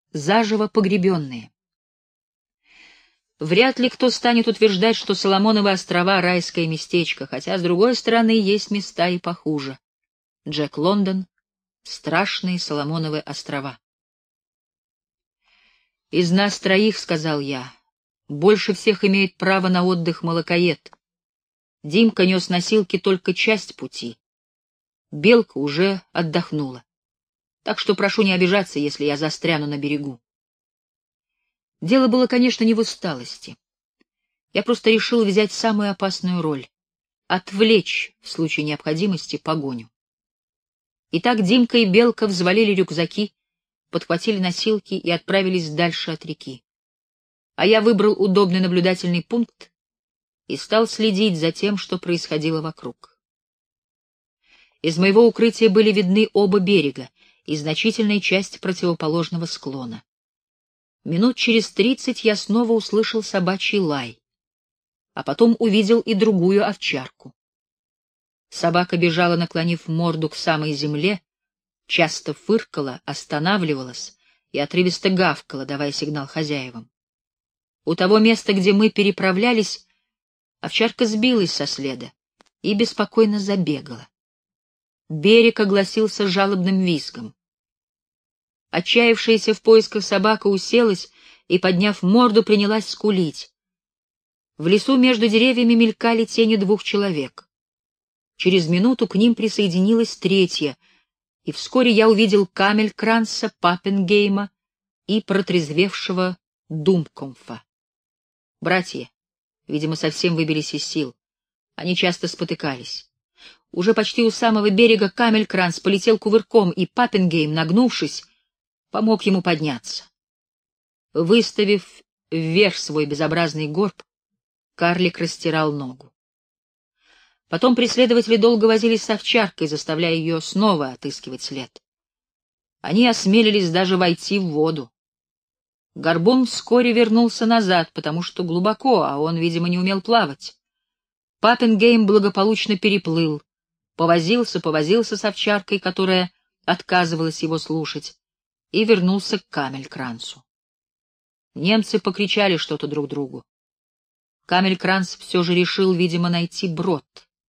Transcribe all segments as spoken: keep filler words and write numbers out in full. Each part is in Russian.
заживо погребенные. Вряд ли кто станет утверждать, что Соломоновы острова — райское местечко, хотя, с другой стороны, есть места и похуже. Джек Лондон — страшные Соломоновы острова. «Из нас троих, — сказал я, — больше всех имеет право на отдых молокоед. Димка нес носилки только часть пути. Белка уже отдохнула. Так что прошу не обижаться, если я застряну на берегу». Дело было, конечно, не в усталости. Я просто решил взять самую опасную роль — отвлечь, в случае необходимости, погоню. Итак, Димка и Белка взвалили рюкзаки, подхватили носилки и отправились дальше от реки. А я выбрал удобный наблюдательный пункт и стал следить за тем, что происходило вокруг. Из моего укрытия были видны оба берега и значительная часть противоположного склона. Минут через тридцать я снова услышал собачий лай, а потом увидел и другую овчарку. Собака бежала, наклонив морду к самой земле, часто фыркала, останавливалась и отрывисто гавкала, давая сигнал хозяевам. У того места, где мы переправлялись, овчарка сбилась со следа и беспокойно забегала. Берег огласился жалобным визгом. Отчаявшаяся в поисках собака уселась и, подняв морду, принялась скулить. В лесу между деревьями мелькали тени двух человек. Через минуту к ним присоединилась третья, и вскоре я увидел Камелькранса, Паппенгейма и протрезвевшего Думкомфа. Братья, видимо, совсем выбились из сил. Они часто спотыкались. Уже почти у самого берега Камелькранс полетел кувырком, и Паппенгейм, нагнувшись, помог ему подняться. Выставив вверх свой безобразный горб, карлик растирал ногу. Потом преследователи долго возились с овчаркой, заставляя ее снова отыскивать след. Они осмелились даже войти в воду. Горбун вскоре вернулся назад, потому что глубоко, а он, видимо, не умел плавать. Паппенгейм благополучно переплыл, повозился, повозился с овчаркой, которая отказывалась его слушать, и вернулся к Камелькрансу. Немцы покричали что-то друг другу. Камелькранс все же решил, видимо, найти брод.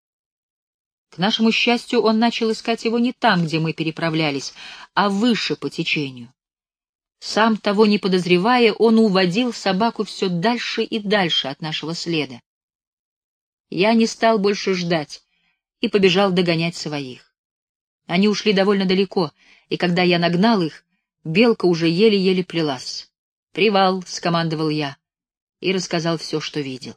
К нашему счастью, он начал искать его не там, где мы переправлялись, а выше по течению. Сам того не подозревая, он уводил собаку все дальше и дальше от нашего следа. Я не стал больше ждать и побежал догонять своих. Они ушли довольно далеко, и когда я нагнал их, Белка уже еле-еле плелась. «Привал!» — скомандовал я и рассказал все, что видел.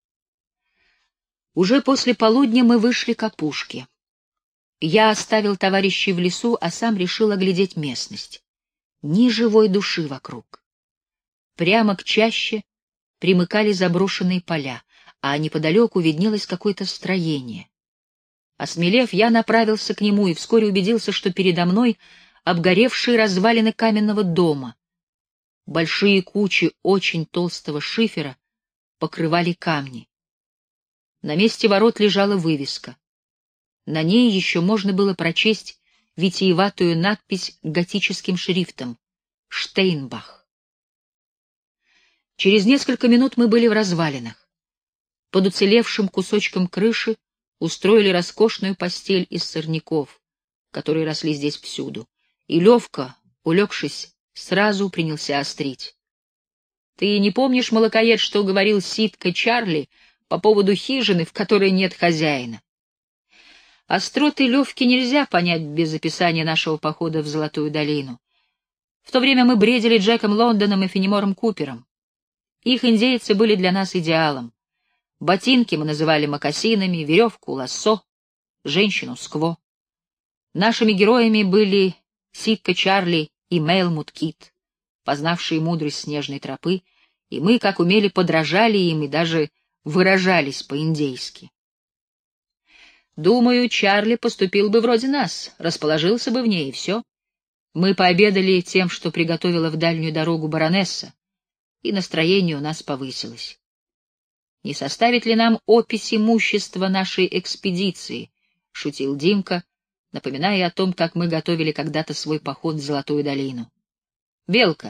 Уже после полудня мы вышли к опушке. Я оставил товарищей в лесу, а сам решил оглядеть местность. Ни живой души вокруг. Прямо к чаще примыкали заброшенные поля, а неподалеку виднелось какое-то строение. Осмелев, я направился к нему и вскоре убедился, что передо мной обгоревшие развалины каменного дома. Большие кучи очень толстого шифера покрывали камни. На месте ворот лежала вывеска. На ней еще можно было прочесть витиеватую надпись готическим шрифтом «Штейнбах». Через несколько минут мы были в развалинах. Под уцелевшим кусочком крыши устроили роскошную постель из сорняков, которые росли здесь всюду, и Левка, улегшись, сразу принялся острить. «Ты не помнишь, молокоед, что говорил Ситка Чарли по поводу хижины, в которой нет хозяина?» Остроты Левки нельзя понять без описания нашего похода в Золотую долину. В то время мы бредили Джеком Лондоном и Фенемором Купером. Их индейцы были для нас идеалом. Ботинки мы называли мокасинами, веревку — лассо, женщину — скво. Нашими героями были Ситка Чарли и Мейлмут Кит, познавшие мудрость снежной тропы, и мы, как умели, подражали им и даже выражались по-индейски. Думаю, Чарли поступил бы вроде нас, расположился бы в ней, и все. Мы пообедали тем, что приготовила в дальнюю дорогу баронесса, и настроение у нас повысилось. «Не составит ли нам опись имущества нашей экспедиции?» — шутил Димка, напоминая о том, как мы готовили когда-то свой поход в Золотую долину. «Белка,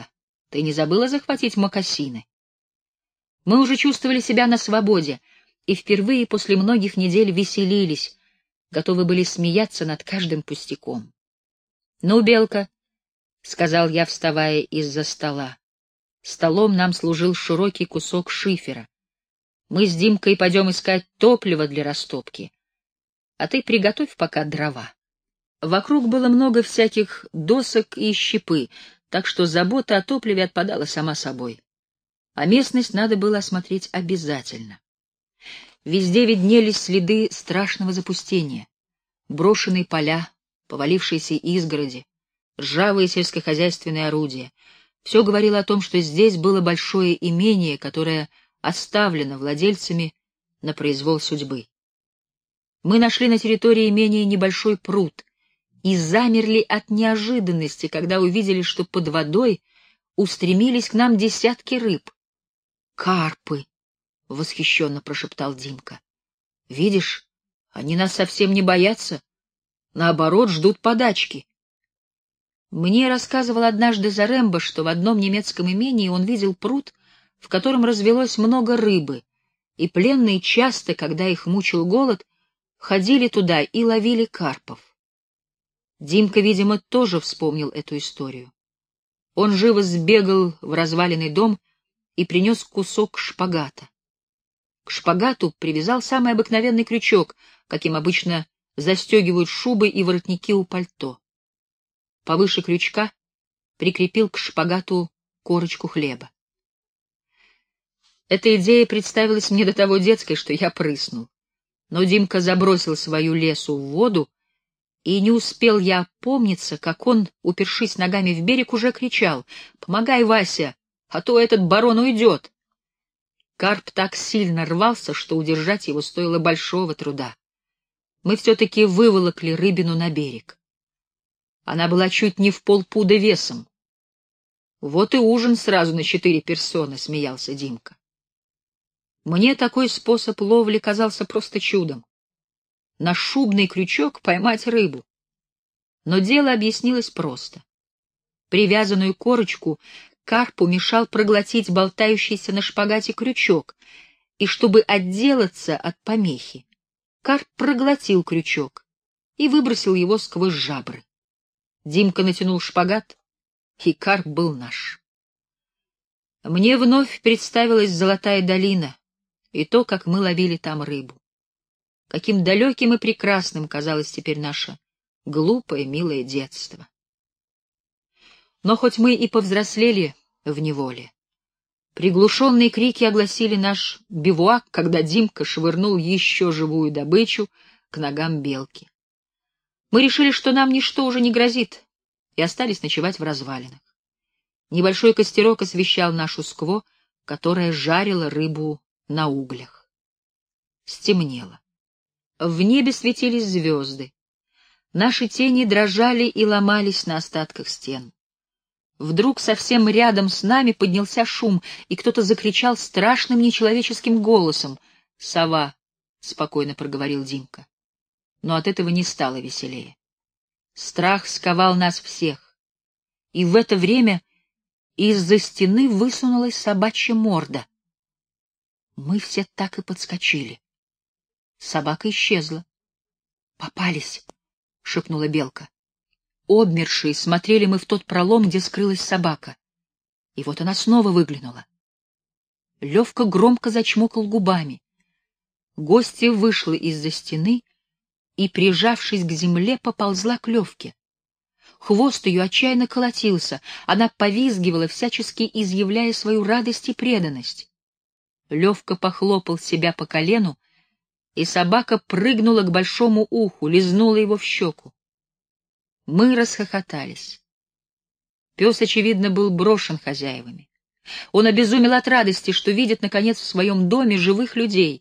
Ты не забыла захватить мокасины? Мы уже чувствовали себя на свободе и впервые после многих недель веселились, готовы были смеяться над каждым пустяком. — Ну, Белка, — сказал я, вставая из-за стола. Столом нам служил широкий кусок шифера. Мы с Димкой пойдем искать топливо для растопки, а ты приготовь пока дрова. Вокруг было много всяких досок и щепы, так что забота о топливе отпадала сама собой. А местность надо было осмотреть обязательно. Везде виднелись следы страшного запустения. Брошенные поля, повалившиеся изгороди, ржавые сельскохозяйственные орудия. Все говорило о том, что здесь было большое имение, которое оставлено владельцами на произвол судьбы. Мы нашли на территории имения небольшой пруд и замерли от неожиданности, когда увидели, что под водой устремились к нам десятки рыб. «Карпы!» — восхищенно прошептал Димка. «Видишь, они нас совсем не боятся, наоборот, ждут подачки». Мне рассказывал однажды Зарембо, что в одном немецком имении он видел пруд, в котором развелось много рыбы, и пленные часто, когда их мучил голод, ходили туда и ловили карпов. Димка, видимо, тоже вспомнил эту историю. Он живо сбегал в разваленный дом и принес кусок шпагата. К шпагату привязал самый обыкновенный крючок, каким обычно застегивают шубы и воротники у пальто. Повыше крючка прикрепил к шпагату корочку хлеба. Эта идея представилась мне до того детской, что я прыснул. Но Димка забросил свою лесу в воду, и не успел я опомниться, как он, упершись ногами в берег, уже кричал: «Помогай, Вася, а то этот барон уйдет!» Карп так сильно рвался, что удержать его стоило большого труда. Мы все-таки выволокли рыбину на берег. Она была чуть не в полпуда весом. «Вот и ужин сразу на четыре персоны», — смеялся Димка. Мне такой способ ловли казался просто чудом. На шубный крючок поймать рыбу. Но дело объяснилось просто. Привязанную корочку карпу мешал проглотить болтающийся на шпагате крючок, и чтобы отделаться от помехи, карп проглотил крючок и выбросил его сквозь жабры. Димка натянул шпагат, и карп был наш. Мне вновь представилась золотая долина и то, как мы ловили там рыбу. Каким далеким и прекрасным казалось теперь наше глупое, милое детство. Но хоть мы и повзрослели в неволе, приглушенные крики огласили наш бивуак, когда Димка швырнул еще живую добычу к ногам белки. Мы решили, что нам ничто уже не грозит, и остались ночевать в развалинах. Небольшой костерок освещал нашу скво, которая жарила рыбу на углях. Стемнело. В небе светились звезды. Наши тени дрожали и ломались на остатках стен. Вдруг совсем рядом с нами поднялся шум, и кто-то закричал страшным нечеловеческим голосом. «Сова», — спокойно проговорил Димка. Но от этого не стало веселее. Страх сковал нас всех. И в это время из-за стены высунулась собачья морда. Мы все так и подскочили. Собака исчезла. «Попались», — шепнула белка. Обмершие смотрели мы в тот пролом, где скрылась собака. И вот она снова выглянула. Левка громко зачмокал губами. Гостья вышла из-за стены и, прижавшись к земле, поползла к Левке. Хвост ее отчаянно колотился, она повизгивала, всячески изъявляя свою радость и преданность. Левка похлопал себя по колену, и собака прыгнула к большому уху, лизнула его в щеку. Мы расхохотались. Пес, очевидно, был брошен хозяевами. Он обезумел от радости, что видит, наконец, в своем доме живых людей.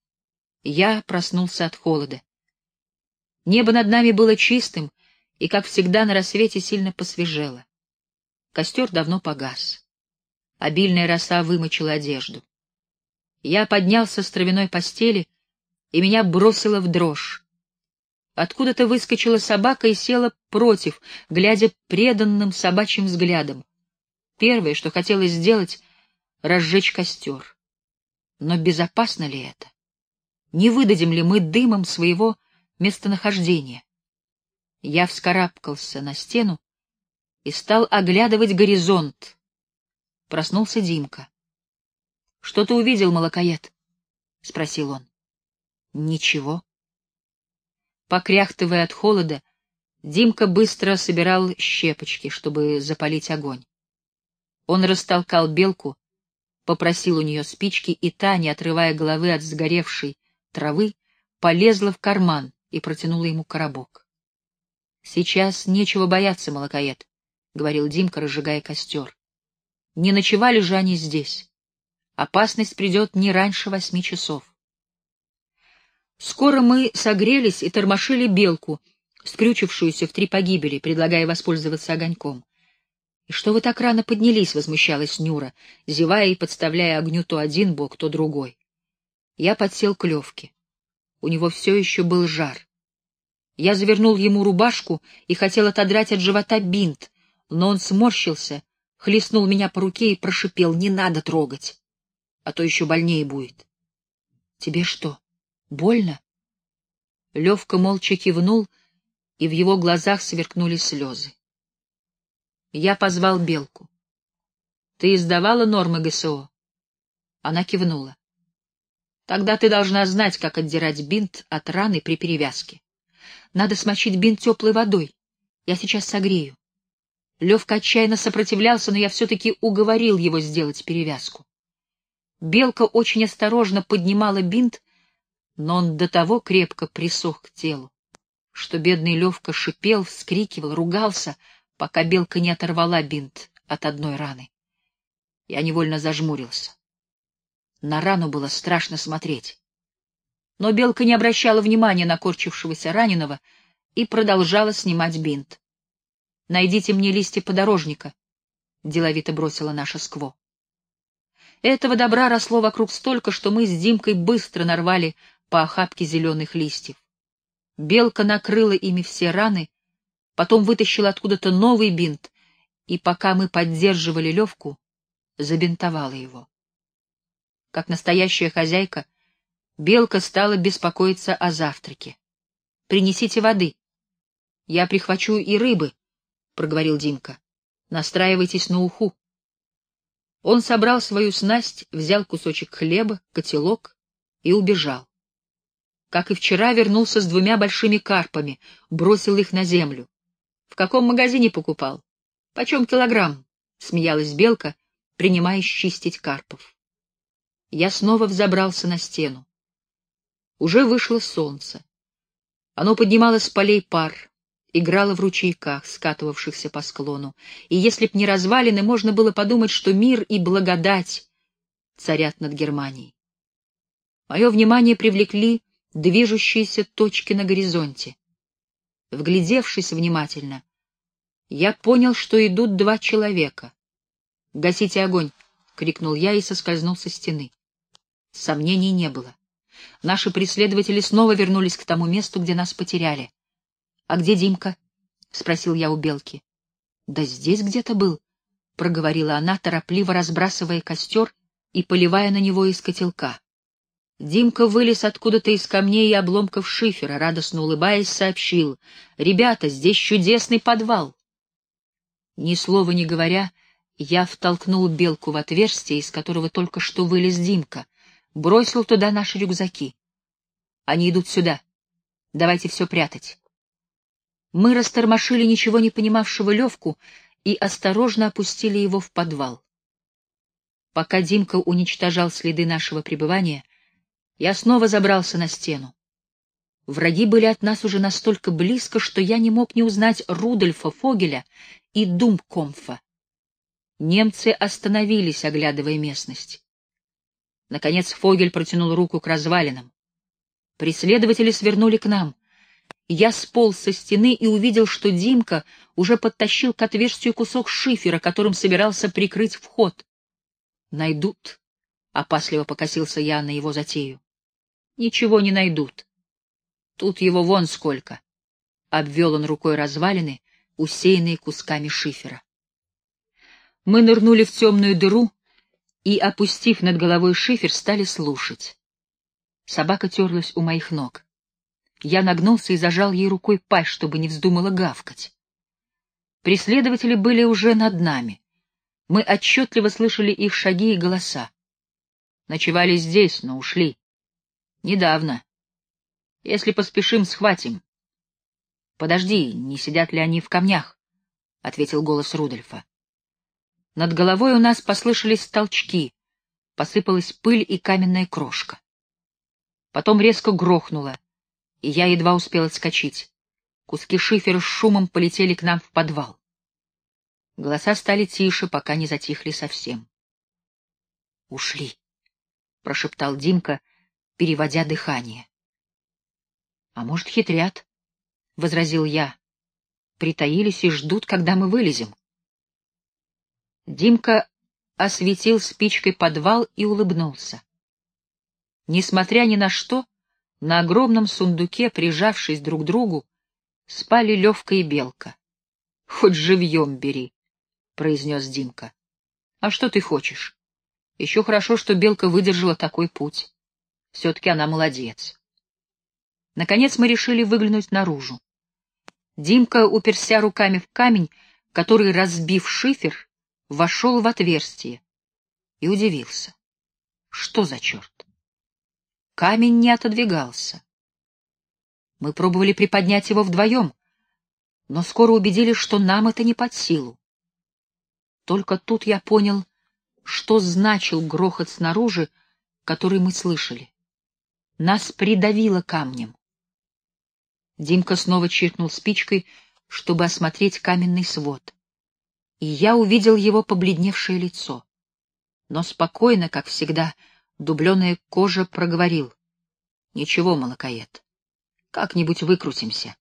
Я проснулся от холода. Небо над нами было чистым, и, как всегда, на рассвете сильно посвежело. Костер давно погас. Обильная роса вымочила одежду. Я поднялся с травяной постели, и меня бросило в дрожь. Откуда-то выскочила собака и села против, глядя преданным собачьим взглядом. Первое, что хотелось сделать — разжечь костер. Но безопасно ли это? Не выдадим ли мы дымом своего местонахождения? Я вскарабкался на стену и стал оглядывать горизонт. Проснулся Димка. — Что ты увидел, молокоед? — спросил он. — Ничего. Покряхтывая от холода, Димка быстро собирал щепочки, чтобы запалить огонь. Он растолкал белку, попросил у нее спички, и та, не отрывая головы от сгоревшей травы, полезла в карман и протянула ему коробок. — Сейчас нечего бояться, молокоед, — говорил Димка, разжигая костер. — Не ночевали же они здесь. Опасность придет не раньше восьми часов. Скоро мы согрелись и тормошили белку, скрючившуюся в три погибели, предлагая воспользоваться огоньком. — И что вы так рано поднялись? — возмущалась Нюра, зевая и подставляя огню то один бок, то другой. Я подсел к Левке. У него все еще был жар. Я завернул ему рубашку и хотел отодрать от живота бинт, но он сморщился, хлестнул меня по руке и прошипел: «Не надо трогать, а то еще больнее будет». «Тебе что, больно?» Левка молча кивнул, и в его глазах сверкнули слезы. Я позвал белку. «Ты издавала нормы ГСО?» Она кивнула. «Тогда ты должна знать, как отдирать бинт от раны при перевязке. Надо смочить бинт теплой водой. Я сейчас согрею». Левка отчаянно сопротивлялся, но я все-таки уговорил его сделать перевязку. Белка очень осторожно поднимала бинт, но он до того крепко присох к телу, что бедный Левка шипел, вскрикивал, ругался, пока белка не оторвала бинт от одной раны. Я невольно зажмурился. На рану было страшно смотреть. Но белка не обращала внимания на корчившегося раненого и продолжала снимать бинт. «Найдите мне листья подорожника», — деловито бросила наша Скво. Этого добра росло вокруг столько, что мы с Димкой быстро нарвали по охапке зеленых листьев. Белка накрыла ими все раны, потом вытащила откуда-то новый бинт, и пока мы поддерживали Левку, забинтовала его. Как настоящая хозяйка, белка стала беспокоиться о завтраке. — Принесите воды. — Я прихвачу и рыбы, — проговорил Димка. — Настраивайтесь на уху. Он собрал свою снасть, взял кусочек хлеба, котелок и убежал. Как и вчера, вернулся с двумя большими карпами, бросил их на землю. — В каком магазине покупал? — Почем килограмм? — смеялась белка, принимаясь чистить карпов. Я снова взобрался на стену. Уже вышло солнце. Оно поднимало с полей пар, играло в ручейках, скатывавшихся по склону, и если б не развалины, можно было подумать, что мир и благодать царят над Германией. Мое внимание привлекли движущиеся точки на горизонте. Вглядевшись внимательно, я понял, что идут два человека. «Гасите огонь!» — крикнул я и соскользнул со стены. Сомнений не было. Наши преследователи снова вернулись к тому месту, где нас потеряли. — А где Димка? — спросил я у белки. — Да здесь где-то был, — проговорила она, торопливо разбрасывая костер и поливая на него из котелка. Димка вылез откуда-то из камней и обломков шифера, радостно улыбаясь, сообщил: «Ребята, здесь чудесный подвал!» Ни слова не говоря, я втолкнул белку в отверстие, из которого только что вылез Димка, бросил туда наши рюкзаки. «Они идут сюда. Давайте все прятать». Мы растормошили ничего не понимавшего Левку и осторожно опустили его в подвал. Пока Димка уничтожал следы нашего пребывания, я снова забрался на стену. Враги были от нас уже настолько близко, что я не мог не узнать Рудольфа Фогеля и Думкомфа. Немцы остановились, оглядывая местность. Наконец Фогель протянул руку к развалинам. Преследователи свернули к нам. Я сполз со стены и увидел, что Димка уже подтащил к отверстию кусок шифера, которым собирался прикрыть вход. «Найдут», — опасливо покосился я на его затею. «Ничего не найдут. Тут его вон сколько», — обвел он рукой развалины, усеянные кусками шифера. Мы нырнули в темную дыру и, опустив над головой шифер, стали слушать. Собака терлась у моих ног. Я нагнулся и зажал ей рукой пасть, чтобы не вздумала гавкать. Преследователи были уже над нами. Мы отчетливо слышали их шаги и голоса. Ночевали здесь, но ушли. Недавно. Если поспешим, схватим. Подожди, не сидят ли они в камнях? — ответил голос Рудольфа. Над головой у нас послышались толчки, посыпалась пыль и каменная крошка. Потом резко грохнуло, и я едва успел отскочить. Куски шифера с шумом полетели к нам в подвал. Голоса стали тише, пока не затихли совсем. — Ушли, — прошептал Димка, переводя дыхание. — А может, хитрят, — возразил я. — Притаились и ждут, когда мы вылезем. Димка осветил спичкой подвал и улыбнулся. Несмотря ни на что, на огромном сундуке, прижавшись друг к другу, спали Левка и Белка. — Хоть живьем бери, — произнес Димка. — А что ты хочешь? Еще хорошо, что Белка выдержала такой путь. Все-таки она молодец. Наконец мы решили выглянуть наружу. Димка, уперся руками в камень, который, разбив шифер, вошел в отверстие, и удивился. Что за черт? Камень не отодвигался. Мы пробовали приподнять его вдвоем, но скоро убедились, что нам это не под силу. Только тут я понял, что значил грохот снаружи, который мы слышали. Нас придавило камнем. Димка снова чиркнул спичкой, чтобы осмотреть каменный свод. И я увидел его побледневшее лицо. Но спокойно, как всегда, дубленая кожа проговорил. — Ничего, молокоед, как-нибудь выкрутимся.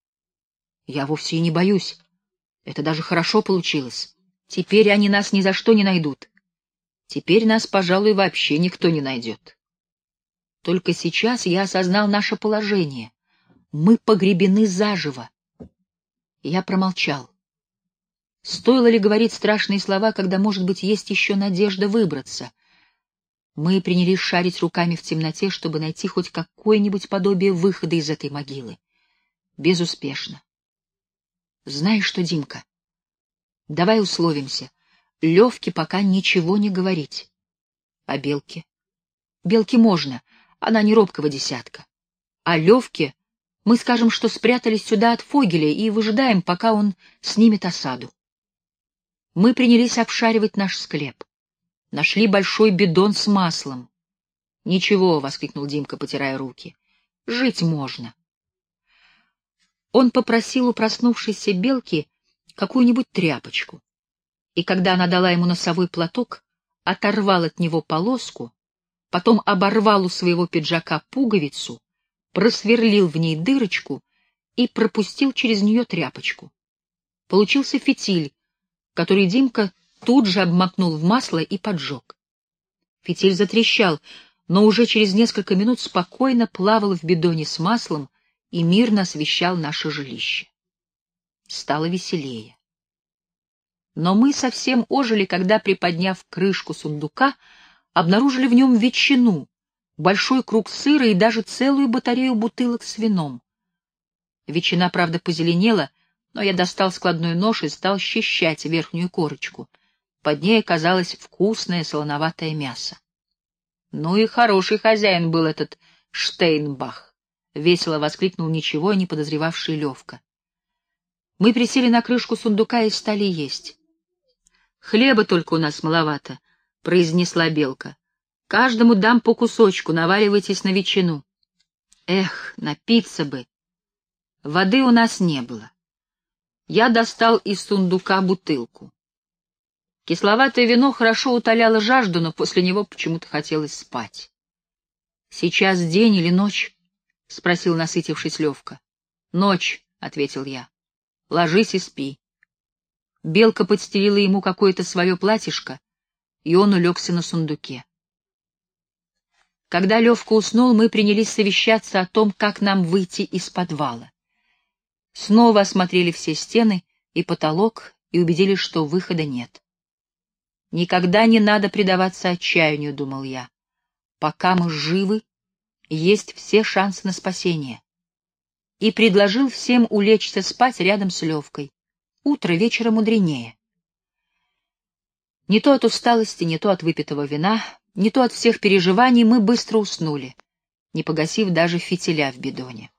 Я вовсе и не боюсь. Это даже хорошо получилось. Теперь они нас ни за что не найдут. Теперь нас, пожалуй, вообще никто не найдет. Только сейчас я осознал наше положение. Мы погребены заживо. Я промолчал. Стоило ли говорить страшные слова, когда, может быть, есть еще надежда выбраться? Мы принялись шарить руками в темноте, чтобы найти хоть какое-нибудь подобие выхода из этой могилы. Безуспешно. Знаешь что, Димка? Давай условимся. Левке пока ничего не говорить. А Белке? Белке можно, она не робкого десятка. А Левке мы скажем, что спрятались сюда от Фогеля и выжидаем, пока он снимет осаду. Мы принялись обшаривать наш склеп. Нашли большой бидон с маслом. — Ничего, — воскликнул Димка, потирая руки. — Жить можно. Он попросил у проснувшейся Белки какую-нибудь тряпочку. И когда она дала ему носовой платок, оторвал от него полоску, потом оборвал у своего пиджака пуговицу, просверлил в ней дырочку и пропустил через нее тряпочку. Получился фитиль, который Димка тут же обмакнул в масло и поджег. Фитиль затрещал, но уже через несколько минут спокойно плавал в бидоне с маслом и мирно освещал наше жилище. Стало веселее. Но мы совсем ожили, когда, приподняв крышку сундука, обнаружили в нем ветчину, большой круг сыра и даже целую батарею бутылок с вином. Ветчина, правда, позеленела, но я достал складной нож и стал счищать верхнюю корочку. Под ней оказалось вкусное солоноватое мясо. Ну и хороший хозяин был этот Штейнбах, — весело воскликнул ничего не подозревавший Левка. Мы присели на крышку сундука и стали есть. — Хлеба только у нас маловато, — произнесла Белка. — Каждому дам по кусочку, наваливайтесь на ветчину. Эх, напиться бы. Воды у нас не было. Я достал из сундука бутылку. Кисловатое вино хорошо утоляло жажду, но после него почему-то хотелось спать. — Сейчас день или ночь? — спросил, насытившись, Левка. — Ночь, — ответил я. — Ложись и спи. Белка подстелила ему какое-то свое платьишко, и он улегся на сундуке. Когда Левка уснул, мы принялись совещаться о том, как нам выйти из подвала. Снова осмотрели все стены и потолок и убедились, что выхода нет. Никогда не надо предаваться отчаянию, думал я. Пока мы живы, есть все шансы на спасение. И предложил всем улечься спать рядом с Левкой. Утро вечера мудренее. Не то от усталости, не то от выпитого вина, не то от всех переживаний мы быстро уснули, не погасив даже фитиля в бидоне.